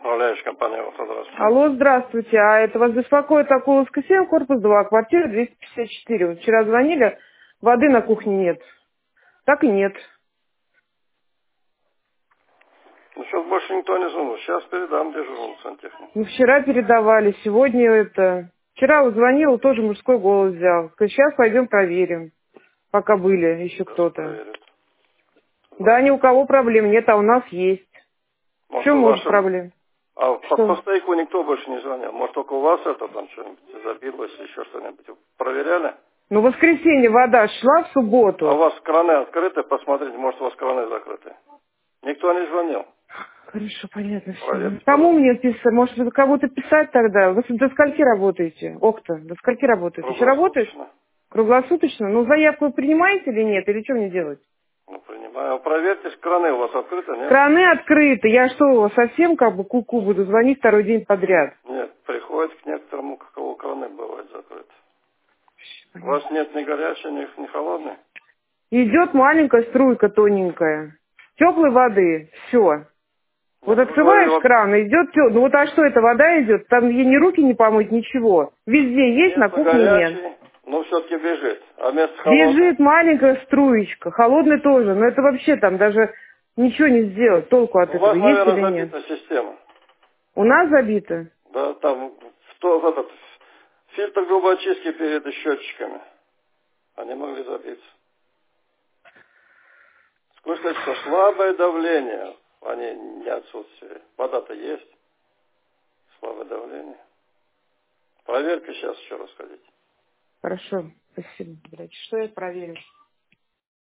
Управляющая компания «Авто», здравствуйте. Алло, здравствуйте. А это вас беспокоит Акуловская 7, корпус 2, квартира 254. Вот вчера звонили, воды на кухне нет. Так и нет. Ну, сейчас больше никто не звонил. Сейчас передам дежурному сантехнику. Ну, вчера передавали, сегодня это... Вчера вот звонила, тоже мужской голос взял. Сказал, сейчас пойдем проверим, пока были еще Сейчас кто-то. проверят. Да, ни у кого проблем нет, а у нас есть. В Может, чем у может вашем... проблем? А по Что? стояку никто больше не звонил. Может, только у вас это там что-нибудь забилось, еще что-нибудь. Проверяли? Ну, в воскресенье вода шла в А у субботу. вас краны открыты? Посмотрите, может, у вас краны закрыты. Никто не звонил. Хорошо, понятно все. Проверьте, Кому пожалуйста. мне писать? Может, вы кому-то писать тогда? Вы до скольки работаете? Окта, до скольки работаете? Еще работает? Круглосуточно. Круглосуточно? Ну, заявку вы принимаете или нет? Или что мне делать? Ну, принимаю. Проверьте, краны у вас открыты, нет? Краны открыты. Я что, совсем как бы куку буду звонить второй день подряд? Нет, приходит к некоторому, у кого краны бывают закрыты. У вас нет ни горячей, ни холодной? Идет маленькая струйка тоненькая. Теплой воды. Все. Вот Нет, вы говорили, открываешь вот кран, идет теплая. Ну вот а что это, вода идет? Там ей ни руки не помыть, ничего. Везде есть, на нет кухне нет. горячей, но все-таки бежит. А вместо холодной? Бежит маленькая струечка, холодный тоже, но это вообще там даже ничего не сделать, толку от У этого вас, есть наверное, или нет. забита система. У нас забито. Да, там в этот фильтр грубой очистки перед счетчиками. Они могли забиться. Скажите, что слабое давление, они не отсутствие. Вода-то есть. Слабое давление. Проверка сейчас еще раз ходить. Хорошо, спасибо, врач. Что я проверю?